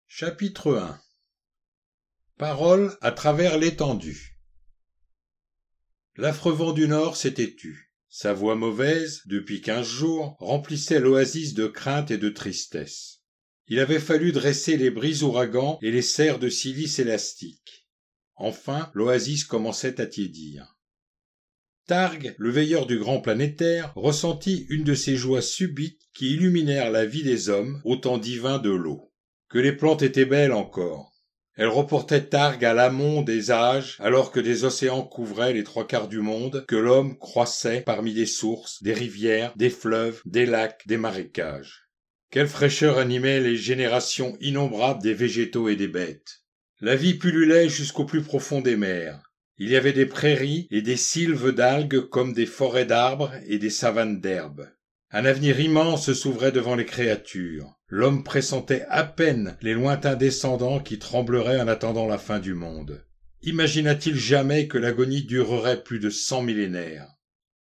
Chapitre 1. Parole à travers l'étendue. L'affreux vent du nord s'était tu. Sa voix mauvaise, depuis 15 jours, remplissait l'oasis de crainte et de tristesse. Il avait fallu dresser les brises ouragans et les serres de silice élastique. Enfin, l'oasis commençait à tiédir. Targ, le veilleur du grand planétaire, ressentit une de ces joies subites qui illuminèrent la vie des hommes au temps divin de l'eau. Que les plantes étaient belles encore. Elles reportaient Targ à l'amont des âges, alors que des océans couvraient les 3/4 du monde, que l'homme croissait parmi des sources, des rivières, des fleuves, des lacs, des marécages. Quelle fraîcheur animait les générations innombrables des végétaux et des bêtes. La vie pullulait jusqu'au plus profond des mers. Il y avait des prairies et des sylves d'algues comme des forêts d'arbres et des savanes d'herbes. Un avenir immense s'ouvrait devant les créatures. L'homme pressentait à peine les lointains descendants qui trembleraient en attendant la fin du monde. Imagina-t-il jamais que l'agonie durerait plus de 100 millénaires?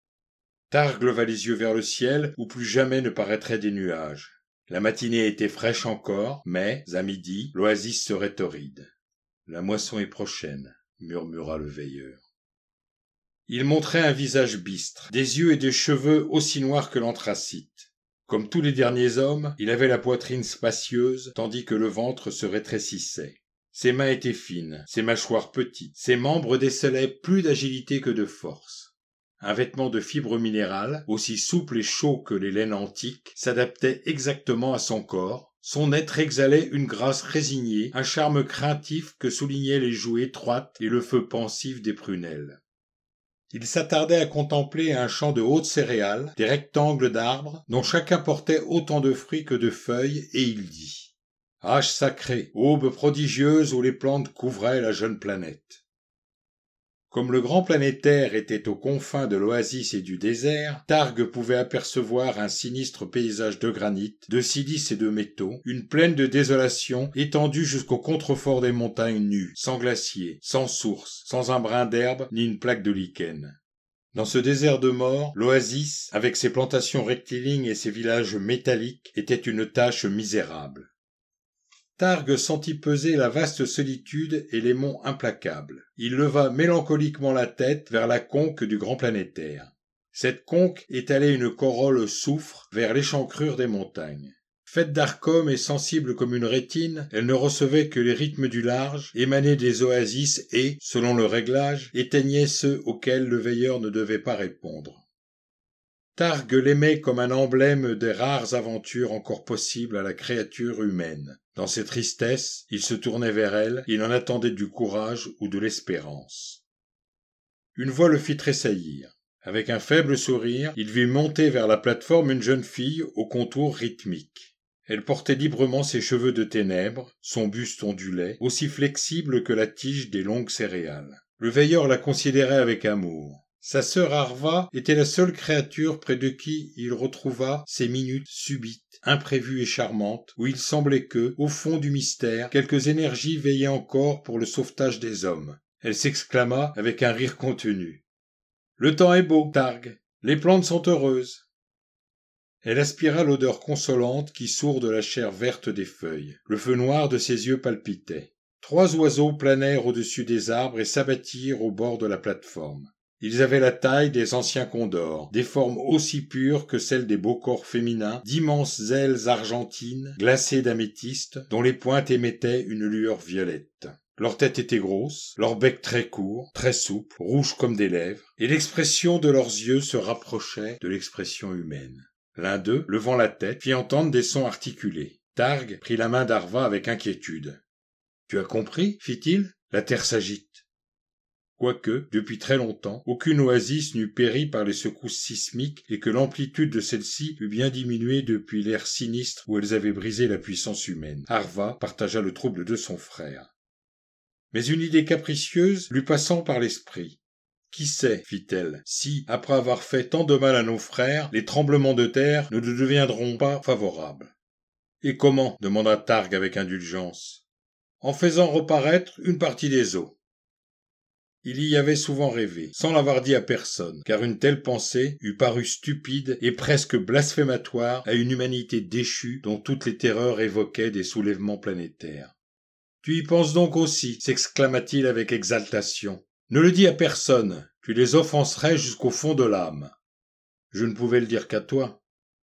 Targ leva les yeux vers le ciel où plus jamais ne paraîtraient des nuages. La matinée était fraîche encore, mais, à midi, l'oasis serait torride. La moisson est prochaine, murmura le veilleur. Il montrait un visage bistre, des yeux et des cheveux aussi noirs que l'anthracite. Comme tous les derniers hommes, il avait la poitrine spacieuse, tandis que le ventre se rétrécissait. Ses mains étaient fines, ses mâchoires petites, ses membres décelaient plus d'agilité que de force. Un vêtement de fibres minérales, aussi souple et chaud que les laines antiques, s'adaptait exactement à son corps. Son être exhalait une grâce résignée, un charme craintif que soulignaient les joues étroites et le feu pensif des prunelles. Il s'attardait à contempler un champ de hautes céréales, des rectangles d'arbres, dont chacun portait autant de fruits que de feuilles, et il dit « Âge sacré, aube prodigieuse où les plantes couvraient la jeune planète ». Comme le grand planétaire était aux confins de l'oasis et du désert, Targ pouvait apercevoir un sinistre paysage de granit, de silice et de métaux, une plaine de désolation étendue jusqu'au contrefort des montagnes nues, sans glacier, sans source, sans un brin d'herbe ni une plaque de lichen. Dans ce désert de mort, l'oasis, avec ses plantations rectilignes et ses villages métalliques, était une tâche misérable. Targ sentit peser la vaste solitude et les monts implacables. Il leva mélancoliquement la tête vers la conque du grand planétaire. Cette conque étalait une corolle soufre vers l'échancrure des montagnes. Faite d'arcom et sensible comme une rétine, elle ne recevait que les rythmes du large, émanait des oasis et, selon le réglage, éteignait ceux auxquels le veilleur ne devait pas répondre. Targ l'aimait comme un emblème des rares aventures encore possibles à la créature humaine. Dans ses tristesses, il se tournait vers elle, il en attendait du courage ou de l'espérance. Une voix le fit tressaillir. Avec un faible sourire, il vit monter vers la plateforme une jeune fille au contour rythmique. Elle portait librement ses cheveux de ténèbres, son buste ondulait, aussi flexible que la tige des longues céréales. Le veilleur la considérait avec amour. Sa sœur Arva était la seule créature près de qui il retrouva ces minutes subites, imprévues et charmantes, où il semblait que, au fond du mystère, quelques énergies veillaient encore pour le sauvetage des hommes. Elle s'exclama avec un rire contenu. « Le temps est beau, Targ. Les plantes sont heureuses. » Elle aspira l'odeur consolante qui sourd de la chair verte des feuilles. Le feu noir de ses yeux palpitait. 3 oiseaux planèrent au-dessus des arbres et s'abattirent au bord de la plateforme. Ils avaient la taille des anciens condors, des formes aussi pures que celles des beaux corps féminins, d'immenses ailes argentines, glacées d'améthyste, dont les pointes émettaient une lueur violette. Leur tête était grosse, leur bec très court, très souple, rouge comme des lèvres, et l'expression de leurs yeux se rapprochait de l'expression humaine. L'un d'eux, levant la tête, fit entendre des sons articulés. Targ prit la main d'Arva avec inquiétude. « Tu as compris ?» fit-il. « La terre s'agite. » Quoique, depuis très longtemps, aucune oasis n'eût péri par les secousses sismiques et que l'amplitude de celles-ci eût bien diminué depuis l'ère sinistre où elles avaient brisé la puissance humaine. Arva partagea le trouble de son frère. Mais une idée capricieuse lui passant par l'esprit. « Qui sait, fit-elle, si, après avoir fait tant de mal à nos frères, les tremblements de terre ne nous deviendront pas favorables. » « Et comment ?» demanda Targ avec indulgence. « En faisant reparaître une partie des eaux. » Il y avait souvent rêvé, sans l'avoir dit à personne, car une telle pensée eût paru stupide et presque blasphématoire à une humanité déchue dont toutes les terreurs évoquaient des soulèvements planétaires. Tu y penses donc aussi, s'exclama-t-il avec exaltation. Ne le dis à personne, tu les offenserais jusqu'au fond de l'âme. Je ne pouvais le dire qu'à toi.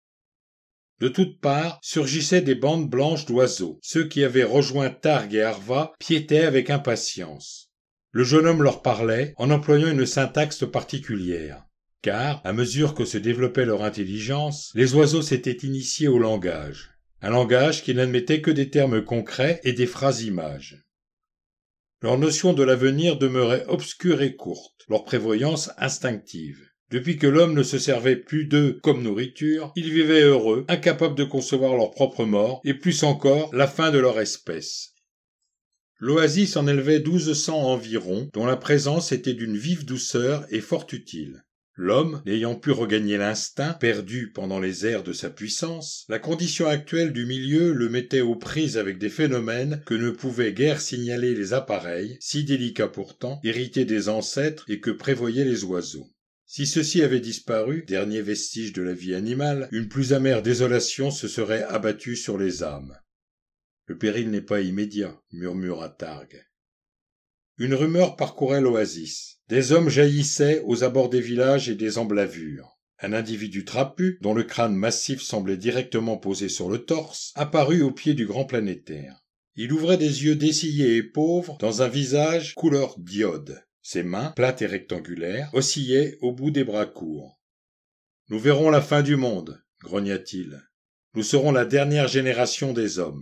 De toutes parts surgissaient des bandes blanches d'oiseaux. Ceux qui avaient rejoint Targ et Arva piétaient avec impatience. Le jeune homme leur parlait en employant une syntaxe particulière. Car, à mesure que se développait leur intelligence, les oiseaux s'étaient initiés au langage. Un langage qui n'admettait que des termes concrets et des phrases-images. Leur notion de l'avenir demeurait obscure et courte, leur prévoyance instinctive. Depuis que l'homme ne se servait plus d'eux comme nourriture, ils vivaient heureux, incapables de concevoir leur propre mort, et plus encore la fin de leur espèce. L'oasis en élevait 1200 environ, dont la présence était d'une vive douceur et fort utile. L'homme, n'ayant pu regagner l'instinct, perdu pendant les ères de sa puissance, la condition actuelle du milieu le mettait aux prises avec des phénomènes que ne pouvaient guère signaler les appareils, si délicats pourtant, hérités des ancêtres et que prévoyaient les oiseaux. Si ceux-ci avaient disparu, dernier vestige de la vie animale, une plus amère désolation se serait abattue sur les âmes. Le péril n'est pas immédiat, murmura Targ. Une rumeur parcourait l'oasis. Des hommes jaillissaient aux abords des villages et des emblavures. Un individu trapu, dont le crâne massif semblait directement posé sur le torse, apparut au pied du grand planétaire. Il ouvrait des yeux dessillés et pauvres dans un visage couleur d'iode. Ses mains, plates et rectangulaires, oscillaient au bout des bras courts. « Nous verrons la fin du monde, grogna-t-il. Nous serons la dernière génération des hommes. »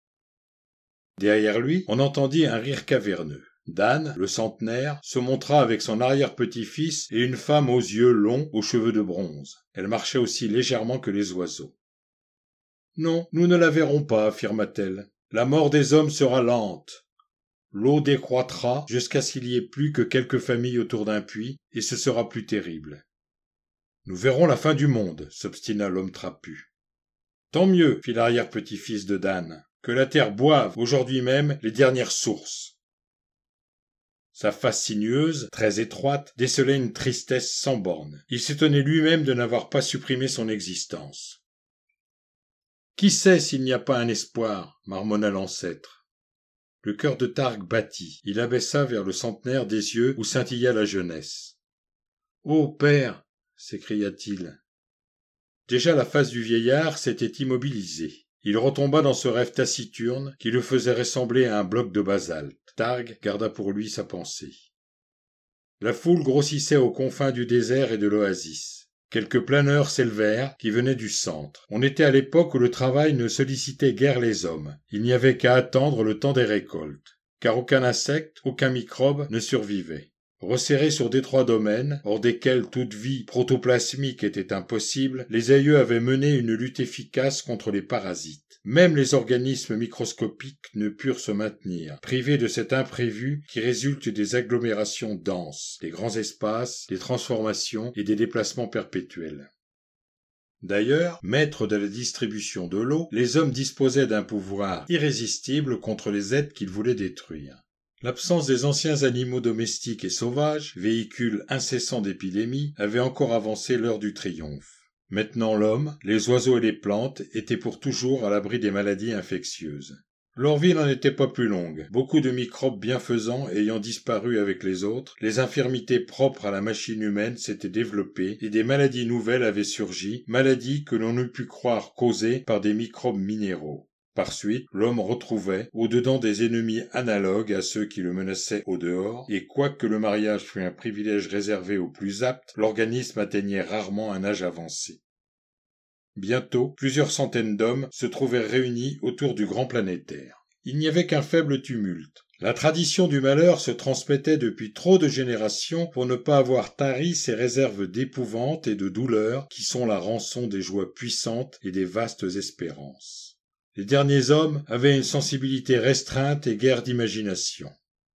Derrière lui, on entendit un rire caverneux. Dan, le centenaire, se montra avec son arrière-petit-fils et une femme aux yeux longs, aux cheveux de bronze. Elle marchait aussi légèrement que les oiseaux. « Non, nous ne la verrons pas, affirma-t-elle. La mort des hommes sera lente. L'eau décroîtra jusqu'à ce qu'il n'y ait plus que quelques familles autour d'un puits, et ce sera plus terrible. »« Nous verrons la fin du monde, s'obstina l'homme trapu. »« Tant mieux, fit l'arrière-petit-fils de Dan, que la terre boive aujourd'hui même les dernières sources. » Sa face sinueuse, très étroite, décelait une tristesse sans borne. Il s'étonnait lui-même de n'avoir pas supprimé son existence. « Qui sait s'il n'y a pas un espoir ?» marmonna l'ancêtre. Le cœur de Targ battit. Il abaissa vers le centenaire des yeux où scintilla la jeunesse. « Ô père !» s'écria-t-il. Déjà la face du vieillard s'était immobilisée. Il retomba dans ce rêve taciturne qui le faisait ressembler à un bloc de basalte. Targ garda pour lui sa pensée. La foule grossissait aux confins du désert et de l'oasis. Quelques planeurs s'élevèrent, qui venaient du centre. On était à l'époque où le travail ne sollicitait guère les hommes. Il n'y avait qu'à attendre le temps des récoltes, car aucun insecte, aucun microbe ne survivait. Resserrés sur d'étroits domaines, hors desquels toute vie protoplasmique était impossible, les aïeux avaient mené une lutte efficace contre les parasites. Même les organismes microscopiques ne purent se maintenir, privés de cet imprévu qui résulte des agglomérations denses, des grands espaces, des transformations et des déplacements perpétuels. D'ailleurs, maîtres de la distribution de l'eau, les hommes disposaient d'un pouvoir irrésistible contre les êtres qu'ils voulaient détruire. L'absence des anciens animaux domestiques et sauvages, véhicule incessant d'épidémies, avait encore avancé l'heure du triomphe. Maintenant l'homme, les oiseaux et les plantes étaient pour toujours à l'abri des maladies infectieuses. Leur vie n'en était pas plus longue, beaucoup de microbes bienfaisants ayant disparu avec les autres, les infirmités propres à la machine humaine s'étaient développées et des maladies nouvelles avaient surgi, maladies que l'on eût pu croire causées par des microbes minéraux. Par suite, l'homme retrouvait, au-dedans des ennemis analogues à ceux qui le menaçaient au dehors, et quoique le mariage fût un privilège réservé aux plus aptes, l'organisme atteignait rarement un âge avancé. Bientôt, plusieurs centaines d'hommes se trouvèrent réunis autour du grand planétaire. Il n'y avait qu'un faible tumulte. La tradition du malheur se transmettait depuis trop de générations pour ne pas avoir tari ces réserves d'épouvante et de douleur qui sont la rançon des joies puissantes et des vastes espérances. Les derniers hommes avaient une sensibilité restreinte et guère d'imagination.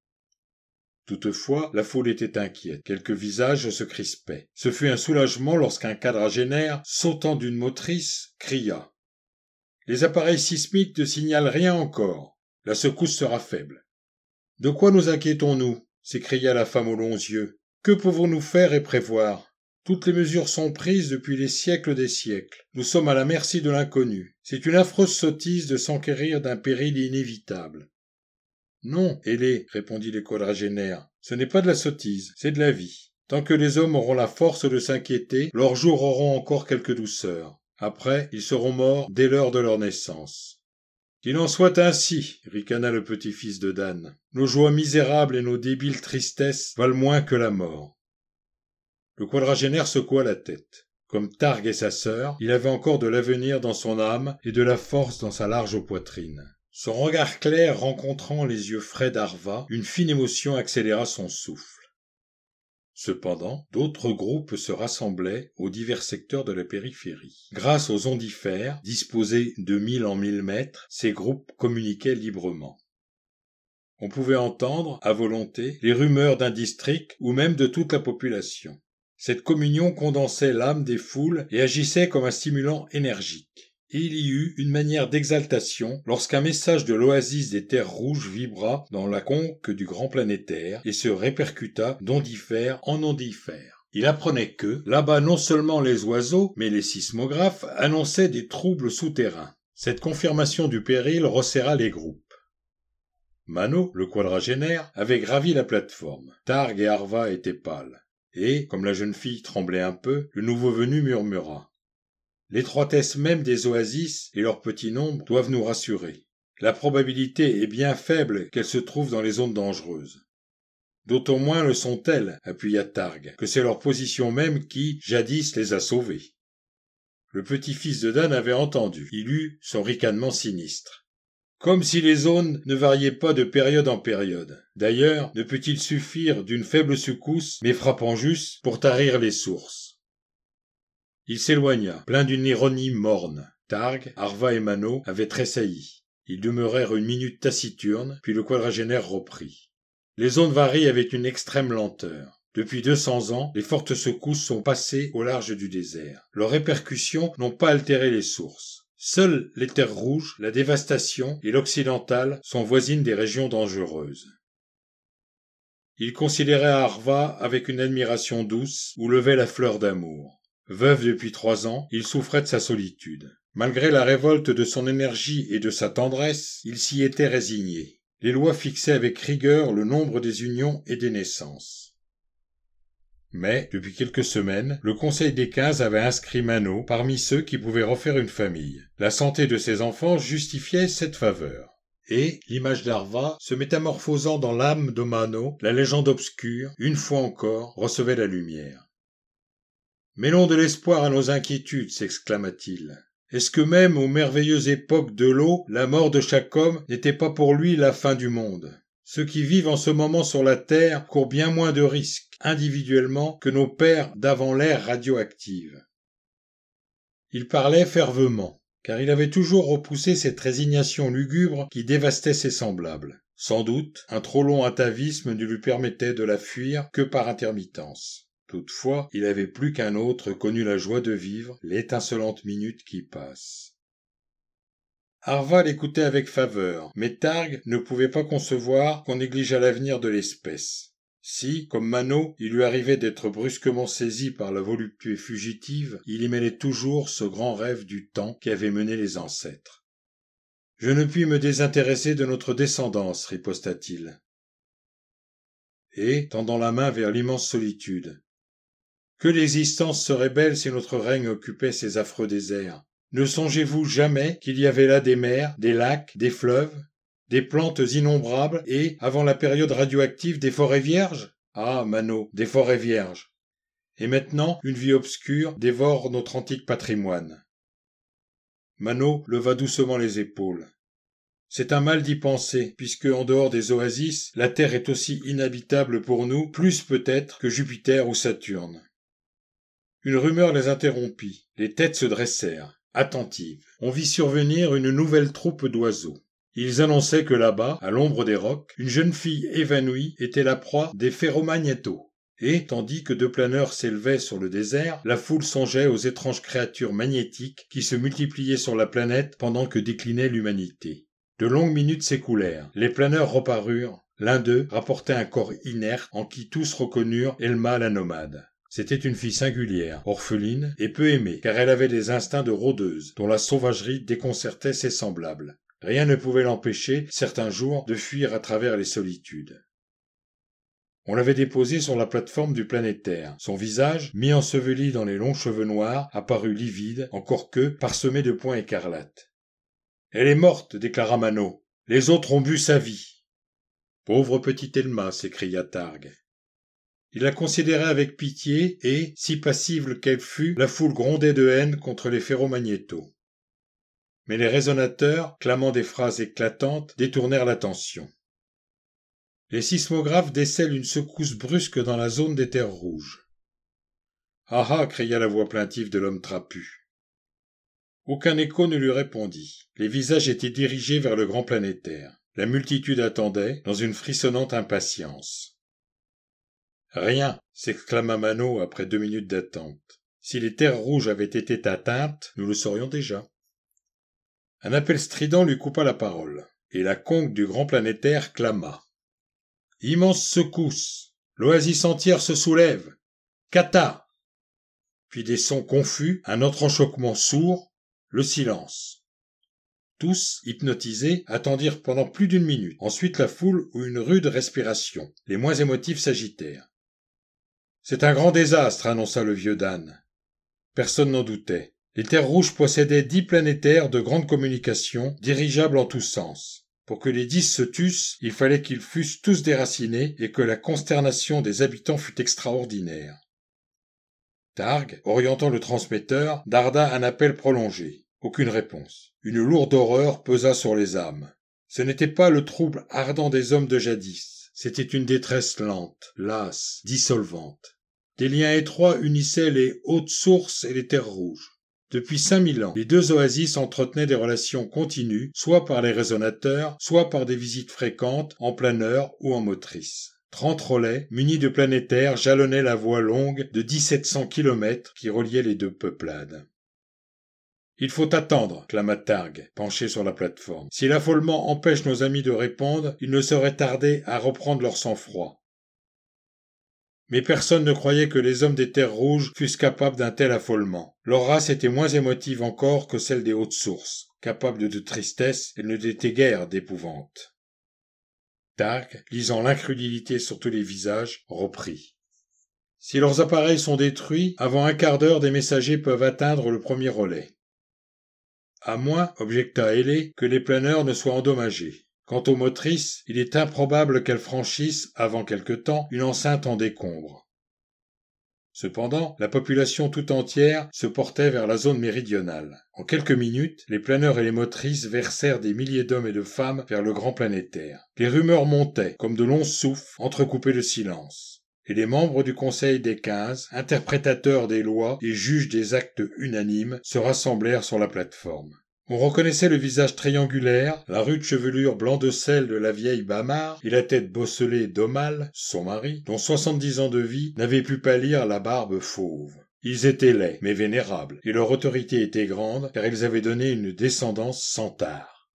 Toutefois, la foule était inquiète. Quelques visages se crispaient. Ce fut un soulagement lorsqu'un quadragénaire, sautant d'une motrice, cria « Les appareils sismiques ne signalent rien encore. La secousse sera faible. »« De quoi nous inquiétons-nous » s'écria la femme aux longs yeux. « Que pouvons-nous faire et prévoir ? Toutes les mesures sont prises depuis les siècles des siècles. Nous sommes à la merci de l'inconnu. C'est une affreuse sottise de s'enquérir d'un péril inévitable. » Non, Hélé, répondit le quadragénaire, ce n'est pas de la sottise, c'est de la vie. Tant que les hommes auront la force de s'inquiéter, leurs jours auront encore quelque douceur. Après, ils seront morts dès l'heure de leur naissance. Qu'il en soit ainsi, ricana le petit-fils de Dan. Nos joies misérables et nos débiles tristesses valent moins que la mort. Le quadragénaire secoua la tête. Comme Targ et sa sœur, il avait encore de l'avenir dans son âme et de la force dans sa large poitrine. Son regard clair rencontrant les yeux frais d'Arva, une fine émotion accéléra son souffle. Cependant, d'autres groupes se rassemblaient aux divers secteurs de la périphérie. Grâce aux ondifères, disposés de 1000 en 1000 mètres, ces groupes communiquaient librement. On pouvait entendre, à volonté, les rumeurs d'un district ou même de toute la population. Cette communion condensait l'âme des foules et agissait comme un stimulant énergique. Et il y eut une manière d'exaltation lorsqu'un message de l'oasis des terres rouges vibra dans la conque du grand planétaire et se répercuta d'ondifère en ondifère. Il apprenait que, là-bas non seulement les oiseaux, mais les sismographes annonçaient des troubles souterrains. Cette confirmation du péril resserra les groupes. Mano, le quadragénaire, avait gravi la plateforme. Targ et Arva étaient pâles. Et, comme la jeune fille tremblait un peu, le nouveau venu murmura. L'étroitesse même des oasis et leur petit nombre doivent nous rassurer. La probabilité est bien faible qu'elles se trouvent dans les zones dangereuses. D'autant moins le sont-elles, appuya Targ, que c'est leur position même qui, jadis, les a sauvées. Le petit-fils de Dan avait entendu. Il eut son ricanement sinistre. Comme si les zones ne variaient pas de période en période. D'ailleurs, ne peut-il suffire d'une faible secousse, mais frappant juste, pour tarir les sources? Il s'éloigna, plein d'une ironie morne. Targ, Arva et Mano avaient tressailli. Ils demeurèrent une minute taciturnes, puis le quadragénaire reprit. Les zones varient avec une extrême lenteur. Depuis 200 ans, les fortes secousses sont passées au large du désert. Leurs répercussions n'ont pas altéré les sources. Seules les terres rouges, la dévastation et l'occidentale sont voisines des régions dangereuses. Il considérait Arva avec une admiration douce où levait la fleur d'amour. Veuf depuis 3 ans, il souffrait de sa solitude. Malgré la révolte de son énergie et de sa tendresse, il s'y était résigné. Les lois fixaient avec rigueur le nombre des unions et des naissances. Mais, depuis quelques semaines, le Conseil des 15 avait inscrit Mano parmi ceux qui pouvaient refaire une famille. La santé de ses enfants justifiait cette faveur. Et, l'image d'Arva, se métamorphosant dans l'âme de Mano, la légende obscure, une fois encore, recevait la lumière. « Mêlons de l'espoir à nos inquiétudes, s'exclama-t-il. Est-ce que même aux merveilleuses époques de l'eau, la mort de chaque homme n'était pas pour lui la fin du monde? Ceux qui vivent en ce moment sur la Terre courent bien moins de risques, individuellement, que nos pères d'avant l'ère radioactive. » Il parlait fervement, car il avait toujours repoussé cette résignation lugubre qui dévastait ses semblables. Sans doute, un trop long atavisme ne lui permettait de la fuir que par intermittence. Toutefois, il avait plus qu'un autre connu la joie de vivre, l'étincelante minute qui passe. Arva l'écoutait avec faveur, mais Targ ne pouvait pas concevoir qu'on négligeât l'avenir de l'espèce. Si, comme Mano, il lui arrivait d'être brusquement saisi par la volupté fugitive, il y mêlait toujours ce grand rêve du temps qui avait mené les ancêtres. « Je ne puis me désintéresser de notre descendance, riposta-t-il. Et, tendant la main vers l'immense solitude, que l'existence serait belle si notre règne occupait ces affreux déserts. Ne songez-vous jamais qu'il y avait là des mers, des lacs, des fleuves, des plantes innombrables et, avant la période radioactive, des forêts vierges? Ah, Mano, des forêts vierges. Et maintenant, une vie obscure dévore notre antique patrimoine. Mano leva doucement les épaules. C'est un mal d'y penser, puisque, en dehors des oasis, la Terre est aussi inhabitable pour nous, plus peut-être que Jupiter ou Saturne. Une rumeur les interrompit. Les têtes se dressèrent, attentives. On vit survenir une nouvelle troupe d'oiseaux. Ils annonçaient que là-bas, à l'ombre des rocs, une jeune fille évanouie était la proie des ferromagnétos. Et, tandis que 2 planeurs s'élevaient sur le désert, la foule songeait aux étranges créatures magnétiques qui se multipliaient sur la planète pendant que déclinait l'humanité. De longues minutes s'écoulèrent. Les planeurs reparurent. L'un d'eux rapportait un corps inerte en qui tous reconnurent Elma la nomade. C'était une fille singulière, orpheline et peu aimée, car elle avait des instincts de rôdeuse, dont la sauvagerie déconcertait ses semblables. Rien ne pouvait l'empêcher, certains jours, de fuir à travers les solitudes. On l'avait déposé sur la plate-forme du planétaire. Son visage, mi-enseveli dans les longs cheveux noirs, apparut livide, encore que parsemé de points écarlates. « Elle est morte, déclara Mano. Les autres ont bu sa vie. »« Pauvre petite Elma, s'écria Targ. Il la considérait avec pitié et, si passive qu'elle fût, la foule grondait de haine contre les ferromagnétos. Mais les résonateurs, clamant des phrases éclatantes, détournèrent l'attention. Les sismographes décèlent une secousse brusque dans la zone des terres rouges. « Ah ah !» cria la voix plaintive de l'homme trapu. Aucun écho ne lui répondit. Les visages étaient dirigés vers le grand planétaire. La multitude attendait, dans une frissonnante impatience. « Rien !» s'exclama Mano après 2 minutes d'attente. « Si les terres rouges avaient été atteintes, nous le saurions déjà. » Un appel strident lui coupa la parole, et la conque du grand planétaire clama. Immense secousse. L'oasis entière se soulève. Kata. Puis des sons confus, un autre enchoquement sourd, le silence. Tous, hypnotisés, attendirent pendant plus d'1 minute. Ensuite la foule eut une rude respiration. Les moins émotifs s'agitèrent. C'est un grand désastre, annonça le vieux Dan. Personne n'en doutait. Les terres rouges possédaient 10 planétaires de grande communication, dirigeables en tous sens. Pour que les 10 se tussent, il fallait qu'ils fussent tous déracinés et que la consternation des habitants fût extraordinaire. Targ, orientant le transmetteur, darda un appel prolongé. Aucune réponse. Une lourde horreur pesa sur les âmes. Ce n'était pas le trouble ardent des hommes de jadis. C'était une détresse lente, lasse, dissolvante. Des liens étroits unissaient les hautes sources et les terres rouges. Depuis 5000 ans, les 2 oasis entretenaient des relations continues, soit par les résonateurs, soit par des visites fréquentes, en planeur ou en motrice. 30 relais, munis de planétaires, jalonnaient la voie longue de 1700 km qui reliait les 2 peuplades. « Il faut attendre », clama Targ, penché sur la plate-forme. « Si l'affolement empêche nos amis de répondre, ils ne sauraient tarder à reprendre leur sang-froid. » Mais personne ne croyait que les hommes des terres rouges fussent capables d'un tel affolement. Leur race était moins émotive encore que celle des hautes sources. Capable de tristesse, elle ne l'était guère d'épouvante. Targ, lisant l'incrédulité sur tous les visages, reprit. « Si leurs appareils sont détruits, avant 1/4 d'heure des messagers peuvent atteindre le premier relais. »« À moins, objecta Ailé, que les planeurs ne soient endommagés. Quant aux motrices, il est improbable qu'elles franchissent, avant quelque temps, une enceinte en décombres. » Cependant, la population tout entière se portait vers la zone méridionale. En quelques minutes, les planeurs et les motrices versèrent des milliers d'hommes et de femmes vers le grand planétaire. Les rumeurs montaient, comme de longs souffles, entrecoupés de silence. Et les membres du Conseil des 15, interprétateurs des lois et juges des actes unanimes, se rassemblèrent sur la plate-forme. On reconnaissait le visage triangulaire, la rude chevelure blanc de sel de la vieille Bamar et la tête bosselée d'Omal, son mari, dont 70 ans de vie n'avaient pu pâlir la barbe fauve. Ils étaient laids, mais vénérables, et leur autorité était grande, car ils avaient donné une descendance sans tare.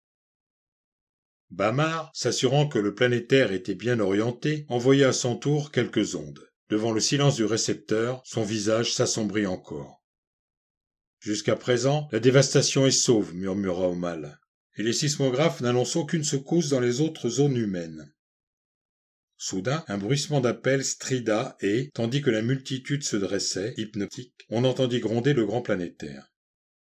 Bamar, s'assurant que le planétaire était bien orienté, envoya à son tour quelques ondes. Devant le silence du récepteur, son visage s'assombrit encore. « Jusqu'à présent, la dévastation est sauve, » murmura Omal. « Et les sismographes n'annoncent aucune secousse dans les autres zones humaines. » Soudain, un bruissement d'appel strida et, tandis que la multitude se dressait, hypnotique, on entendit gronder le grand planétaire.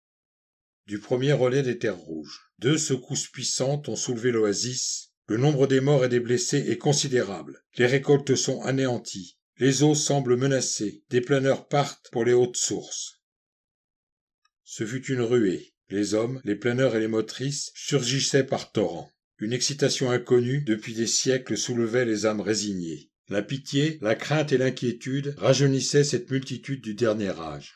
Du premier relais des terres rouges, 2 secousses puissantes ont soulevé l'oasis. Le nombre des morts et des blessés est considérable. Les récoltes sont anéanties. Les eaux semblent menacées. Des planeurs partent pour les hautes sources. Ce fut une ruée. Les hommes, les planeurs et les motrices surgissaient par torrents. Une excitation inconnue depuis des siècles soulevait les âmes résignées. La pitié, la crainte et l'inquiétude rajeunissaient cette multitude du dernier âge.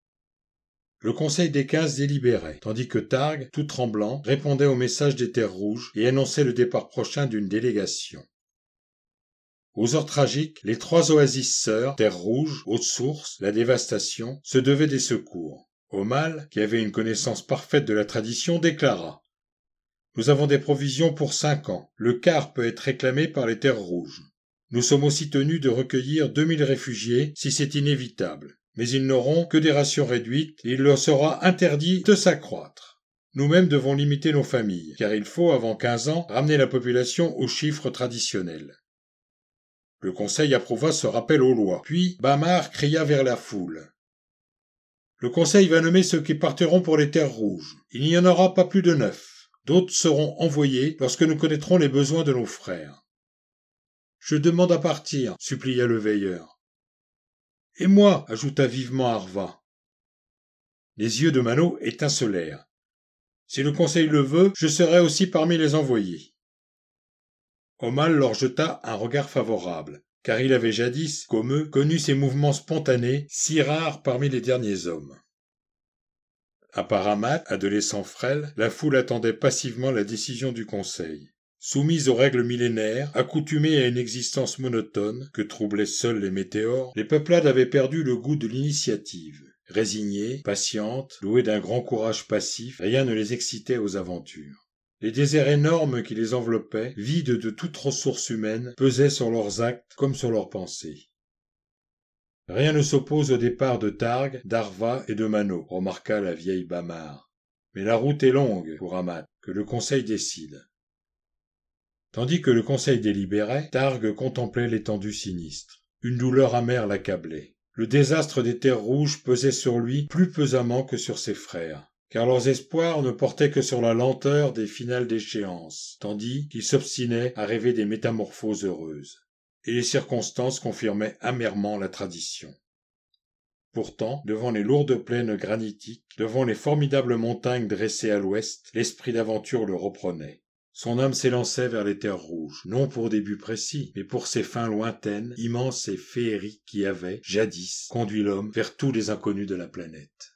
Le Conseil des 15 délibérait, tandis que Targ, tout tremblant, répondait au message des terres rouges et annonçait le départ prochain d'une délégation. Aux heures tragiques, les 3 oasis sœurs, terres rouges, hautes sources, la dévastation, se devaient des secours. Omal, qui avait une connaissance parfaite de la tradition, déclara « Nous avons des provisions pour 5 ans. Le quart peut être réclamé par les terres rouges. Nous sommes aussi tenus de recueillir 2000 réfugiés si c'est inévitable. Mais ils n'auront que des rations réduites et il leur sera interdit de s'accroître. Nous-mêmes devons limiter nos familles, car il faut, avant 15 ans, ramener la population aux chiffres traditionnels. Le Conseil approuva ce rappel aux lois, puis Bamar cria vers la foule. Le Conseil va nommer ceux qui partiront pour les terres rouges. Il n'y en aura pas plus de 9. D'autres seront envoyés lorsque nous connaîtrons les besoins de nos frères. Je demande à partir, supplia le veilleur. Et moi, ajouta vivement Arva. Les yeux de Mano étincelèrent. Si le Conseil le veut, je serai aussi parmi les envoyés. Omal leur jeta un regard favorable, car il avait jadis, comme eux, connu ces mouvements spontanés, si rares parmi les derniers hommes. À Paramat, adolescent frêle, la foule attendait passivement la décision du Conseil. Soumise aux règles millénaires, accoutumée à une existence monotone, que troublaient seuls les météores, les peuplades avaient perdu le goût de l'initiative. Résignées, patientes, douées d'un grand courage passif, rien ne les excitait aux aventures. Les déserts énormes qui les enveloppaient, vides de toute ressource humaine, pesaient sur leurs actes comme sur leurs pensées. Rien ne s'oppose au départ de Targ, d'Arva et de Mano, remarqua la vieille Bamar. Mais la route est longue pour Amat, que le Conseil décide. Tandis que le Conseil délibérait, Targ contemplait l'étendue sinistre. Une douleur amère l'accablait. Le désastre des terres rouges pesait sur lui plus pesamment que sur ses frères, car leurs espoirs ne portaient que sur la lenteur des finales d'échéance, tandis qu'ils s'obstinaient à rêver des métamorphoses heureuses. Et les circonstances confirmaient amèrement la tradition. Pourtant, devant les lourdes plaines granitiques, devant les formidables montagnes dressées à l'ouest, l'esprit d'aventure le reprenait. Son âme s'élançait vers les terres rouges, non pour des buts précis, mais pour ces fins lointaines, immenses et féeriques qui avaient, jadis, conduit l'homme vers tous les inconnus de la planète.